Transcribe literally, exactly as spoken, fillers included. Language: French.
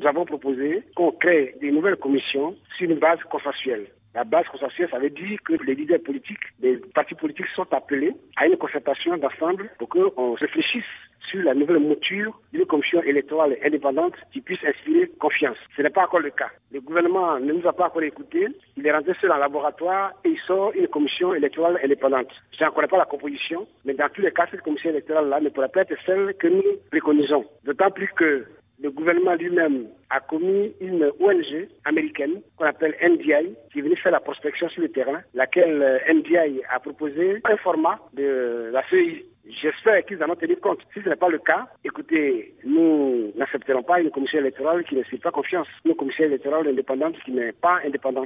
nous avons proposé qu'on crée des nouvelles commissions sur une base consensuelle. La base consensuelle, ça veut dire que les leaders politiques, les partis politiques sont appelés à une concertation d'ensemble pour qu'on réfléchisse sur la nouvelle mouture d'une commission électorale indépendante qui puisse inspirer confiance. Ce n'est pas encore le cas. Le gouvernement ne nous a pas encore écoutés. Il est rentré seul en laboratoire et il sort une commission électorale indépendante. Je n'en connais pas la composition, mais dans tous les cas, cette commission électorale-là ne pourra pas être celle que nous préconisons. D'autant plus que le gouvernement lui-même a commis une O N G américaine qu'on appelle N D I, qui est venue faire la prospection sur le terrain, laquelle N D I a proposé un format de la C E I. J'espère qu'ils en ont tenu compte. Si ce n'est pas le cas, écoutez, nous n'accepterons pas une commission électorale qui ne fait pas confiance, une commission électorale indépendante qui n'est pas indépendante.